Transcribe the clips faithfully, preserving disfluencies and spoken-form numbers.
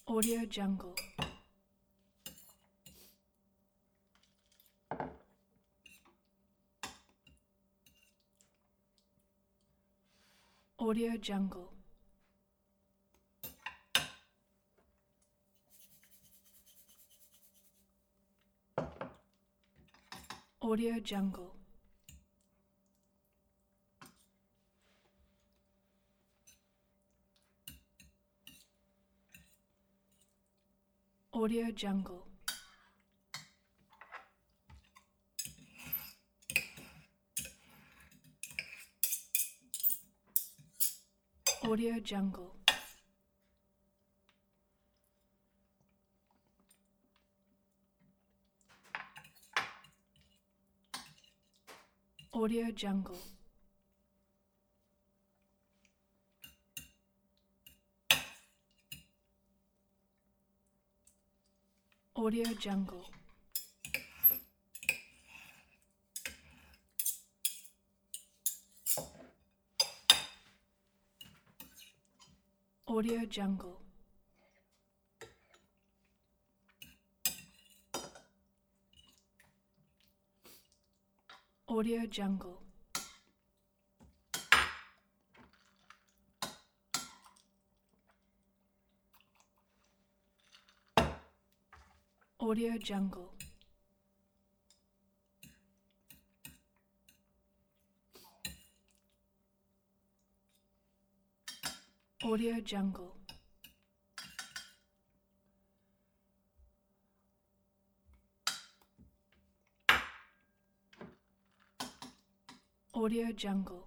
Audio Jungle. Audio Jungle. Audio Jungle. Audio Jungle. Audio Jungle. Audio Jungle. Audio Jungle. Audio Jungle. Audio Jungle. Audio Jungle. Audio Jungle. Audio Jungle.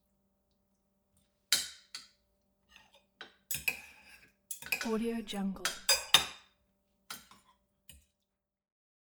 Audio Jungle.